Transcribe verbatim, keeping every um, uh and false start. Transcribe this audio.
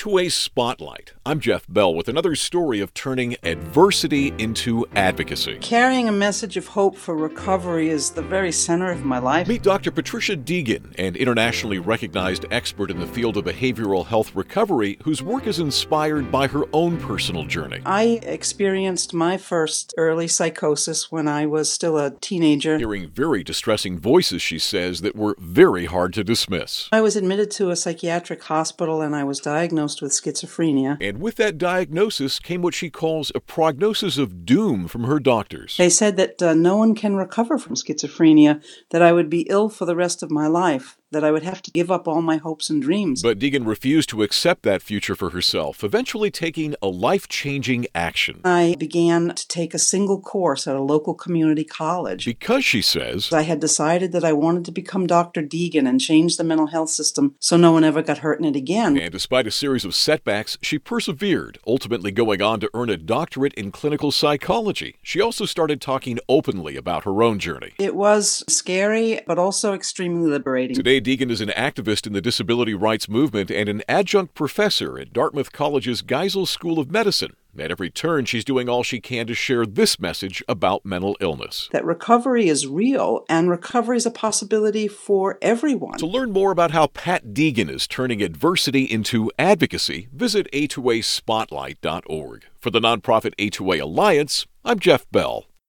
two A Spotlight. I'm Jeff Bell with another story of turning adversity into advocacy. Carrying a message of hope for recovery is the very center of my life. Meet Doctor Patricia Deegan, an internationally recognized expert in the field of behavioral health recovery, whose work is inspired by her own personal journey. I experienced my first early psychosis when I was still a teenager. Hearing very distressing voices, she says, that were very hard to dismiss. I was admitted to a psychiatric hospital and I was diagnosed with schizophrenia. And with that diagnosis came what she calls a prognosis of doom from her doctors. They said that uh, no one can recover from schizophrenia, that I would be ill for the rest of my life, that I would have to give up all my hopes and dreams. But Deegan refused to accept that future for herself, eventually taking a life-changing action. I began to take a single course at a local community college. Because, she says, I had decided that I wanted to become Doctor Deegan and change the mental health system so no one ever got hurt in it again. And despite a series of setbacks, she persevered, ultimately going on to earn a doctorate in clinical psychology. She also started talking openly about her own journey. It was scary, but also extremely liberating. Today, Deegan is an activist in the disability rights movement and an adjunct professor at Dartmouth College's Geisel School of Medicine. At every turn, she's doing all she can to share this message about mental illness. That recovery is real, and recovery is a possibility for everyone. To learn more about how Pat Deegan is turning adversity into advocacy, visit A two A spotlight dot org. For the nonprofit A two A Alliance, I'm Jeff Bell.